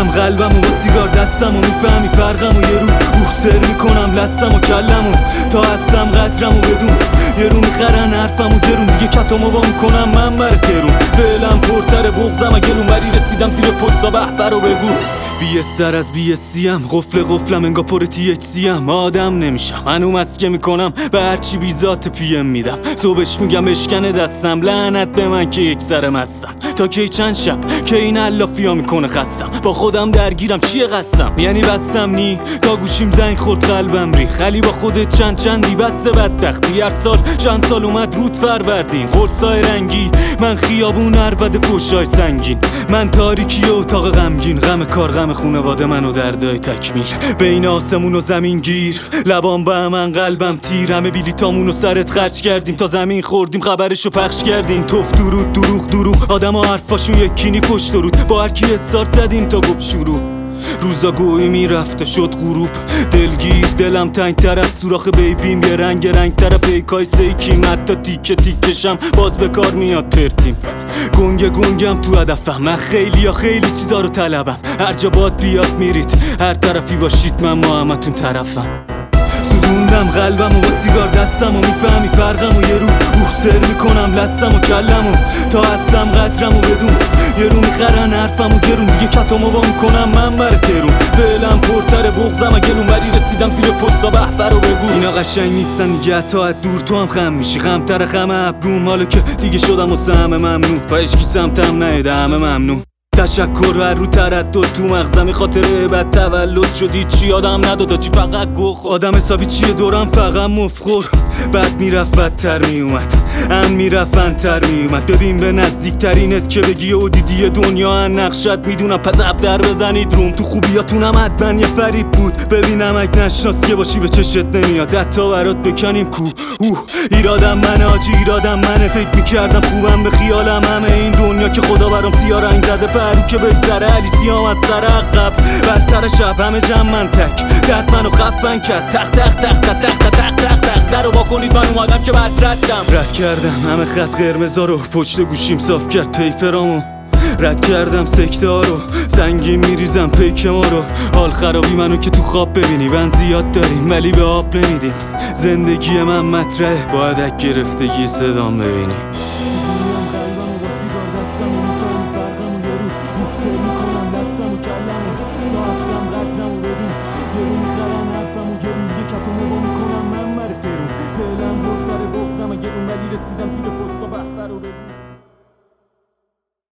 سوزوندم قلبمو با سیگار دستمو، میفهمی فرقمو یه رو سر میکنم لستمو کلمو تا هستم قدرمو بدون، یه رو میخرن حرفمو گرون، دیگه کتامو وا میکنم من بر ترون، فعلم پرتر بغزم اگه ولی رسیدم زیر پستا بهبر رو بگو. بی‌استر از بی‌اسیم، قفلم انگا پر THC ام، آدم نمیشم هنوم از که میکنم به هرچی بیزات PM میدم، صبحش میگم اشکنه دستم، لعنت به من که یک سرم هستم، تا کی چند شب که این علافیا میکنه خستم، با خودم درگیرم چیه قسم، یعنی بستم نی تا گوشیم زنگ خورد قلبم ری، خلی با خودت چندی بسته بدبختی، هر سال چند سال اومد رود فروردین، قرصای رنگی من خیابون عربده فوشای سنگین، من تاریکی اتاق غمگین، غم کار غم خونواده من و دردای تکمیل، بین آسمون و زمین گیر، لبام به من قلبم تیر، همه بلیتامون رو سرت خرج کردیم تا زمین خوردیم خبرشو پخش کردیم، توف درود دروغ آدم ها حرفاشون یکینی پشت درود، با هر کی استارت زدیم تا گفت شروع، روزا گویی میرفت و شد غروب، دلگیر دلم تنگ تر از سوراخ بیبیم، یه رنگ تر پیکای سیکیم، حتی تیکشم باز به کار میاد پرتیم، گنگم تو هدفم، من خیلی چیزا رو طلبم، هر جا باد بیاد میرید، هر طرفی باشید من ما همتون طرفم، سوزوندم قلبمو با سیگار دستمو، میفهمی فرقمو یه رو سر میکنم لستمو کلمو تا هستم قدرمو بدون، یه رو میخرن حرفمو گرون، دیگه کتامو وا میکنم من بر ترون، فعلم پرتر بغزم اگه ولی رسیدم زیر پستا بهبر رو بگو. اینا قشنگ نیستن دیگه، تا از دور تو هم خم میشی، غمتر خم ابروم، حالا که دیگه شدم واسه همه ممنون، با اشکی سمتم نیده همه ممنون، تشکر هر رو تردد تو مغزمی، خاطره بد تولد شدی چی آدم ندادا چی، فقط گخ آدم حسابی چیه دورم فقط مفخور، بعد میرفت بدتر میومد، میرفت تر میومد، ببین به نزدیکترینت که بگی او دیدی دنیا نقشت میدونم، پس در بزنید روم، تو خوبیاتونم حتما یه فریب بود، ببینم اگه نشناسیه باشی به چشت نمیاد، حتی برات بکنیم کو ایرادم منه آجی، ایرادم منه، فکر میکردم خوبم به خیالم، همه این دنیا که خدا برام سیاه رنگ زده، پرو که بگذره علی سیام از سر عقب، بدتر شب همه جمع من تک، درد منو خفن کرد، تق درو با کنید من اومدم که بعد رد کردم همه خط قرمزا رو، پشت گوشیم صاف کرد پیپرامو، رد کردم سکته ها رو، سنگین میریزم پیک ما رو، حال خرابی منو که تو خواب ببینی، من زیاد داریم ولی به آب نمیدیم، زندگی من مطرحه باید اگه گرفتگی صدام ببینی. فعلا برتر بغزم اگه ولی رسیدم زیر پستا بهبر رو بگو.